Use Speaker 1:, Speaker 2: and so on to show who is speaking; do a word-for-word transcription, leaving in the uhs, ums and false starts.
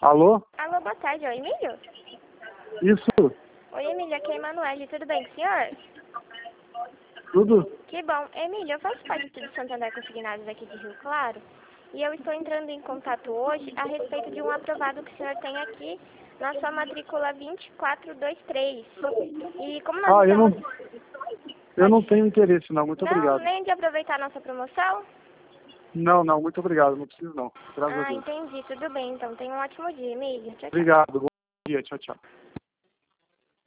Speaker 1: Alô?
Speaker 2: Alô, boa tarde, oi, Emílio?
Speaker 1: Isso,
Speaker 2: Oi, Emílio, aqui é a Emanuele, tudo bem com o senhor?
Speaker 1: tudo?
Speaker 2: Que bom. Emílio, eu faço parte do Santander Consignados aqui de Rio Claro e eu estou entrando em contato hoje a respeito de um aprovado que o senhor tem aqui na sua matrícula vinte e quatro vinte e três. E como nós
Speaker 1: Ah, eu não,
Speaker 2: estamos...
Speaker 1: eu não tenho interesse não, muito
Speaker 2: Não,
Speaker 1: obrigado.
Speaker 2: nem de aproveitar a nossa promoção?
Speaker 1: Não, não, muito obrigado, não preciso não. Graças a
Speaker 2: Ah,
Speaker 1: Deus.
Speaker 2: entendi, tudo bem, então tenha um ótimo dia, Emílio. Tchau, tchau.
Speaker 1: Obrigado, bom dia, tchau, tchau.